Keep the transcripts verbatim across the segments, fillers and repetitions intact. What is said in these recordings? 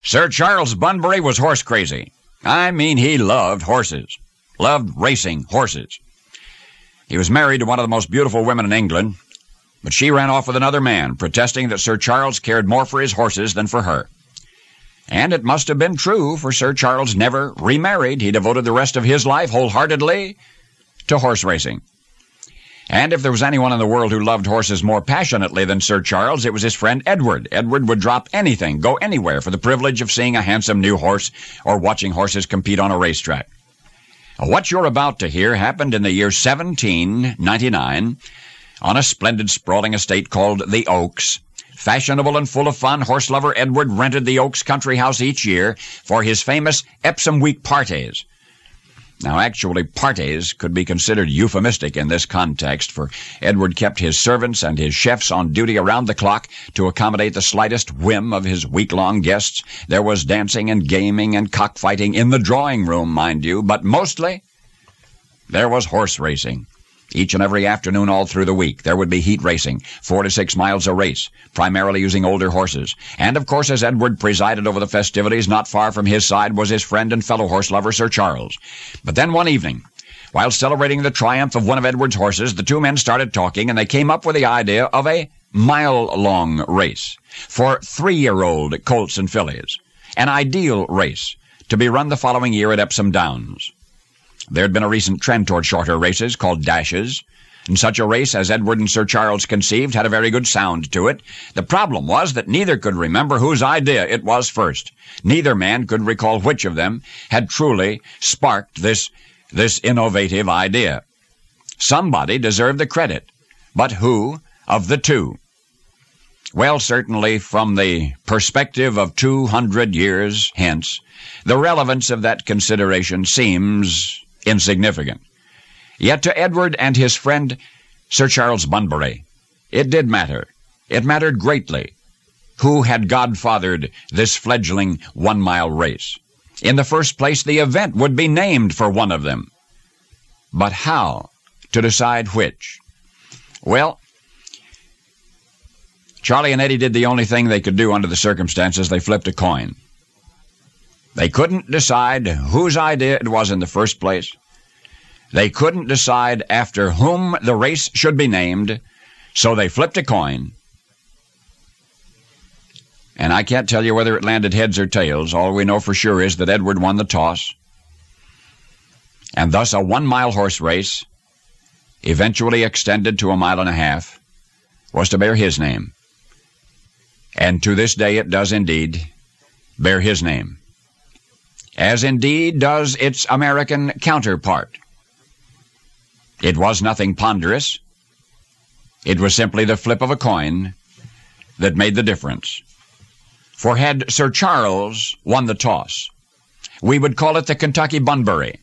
Sir Charles Bunbury was horse crazy. I mean, he loved horses. Loved racing horses. He was married to one of the most beautiful women in England, but she ran off with another man, protesting that Sir Charles cared more for his horses than for her. And it must have been true, for Sir Charles never remarried. He devoted the rest of his life wholeheartedly to horse racing. And if there was anyone in the world who loved horses more passionately than Sir Charles, it was his friend Edward. Edward would drop anything, go anywhere for the privilege of seeing a handsome new horse or watching horses compete on a racetrack. What you're about to hear happened in the year seventeen ninety-nine on a splendid sprawling estate called the Oaks. Fashionable and full of fun, horse lover Edward rented the Oaks country house each year for his famous Epsom Week parties. Now, actually, parties could be considered euphemistic in this context, for Edward kept his servants and his chefs on duty around the clock to accommodate the slightest whim of his week-long guests. There was dancing and gaming and cockfighting in the drawing room, mind you, but mostly there was horse racing. Each and every afternoon all through the week, there would be heat racing, four to six miles a race, primarily using older horses. And, of course, as Edward presided over the festivities, not far from his side was his friend and fellow horse lover, Sir Charles. But then one evening, while celebrating the triumph of one of Edward's horses, the two men started talking, and they came up with the idea of a mile-long race for three-year-old colts and fillies, an ideal race to be run the following year at Epsom Downs. There had been a recent trend toward shorter races called dashes, and such a race as Edward and Sir Charles conceived had a very good sound to it. The problem was that neither could remember whose idea it was first. Neither man could recall which of them had truly sparked this, this innovative idea. Somebody deserved the credit, but who of the two? Well, certainly from the perspective of two hundred years hence, the relevance of that consideration seems insignificant. Yet to Edward and his friend Sir Charles Bunbury, it did matter. It mattered greatly who had godfathered this fledgling one-mile race. In the first place, the event would be named for one of them. But how to decide which? Well, Charlie and Eddie did the only thing they could do under the circumstances. They flipped a coin. They couldn't decide whose idea it was in the first place. They couldn't decide after whom the race should be named, so they flipped a coin. And I can't tell you whether it landed heads or tails. All we know for sure is that Edward won the toss. And thus a one-mile horse race, eventually extended to a mile and a half, was to bear his name. And to this day it does indeed bear his name, as indeed does its American counterpart. It was nothing ponderous. It was simply the flip of a coin that made the difference. For had Sir Charles won the toss, we would call it the Kentucky Bunbury.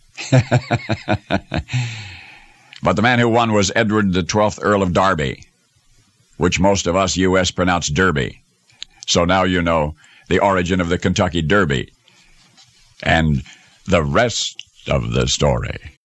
But the man who won was Edward the twelfth Earl of Derby, which most of us U S pronounce Derby. So now you know the origin of the Kentucky Derby and the rest of the story.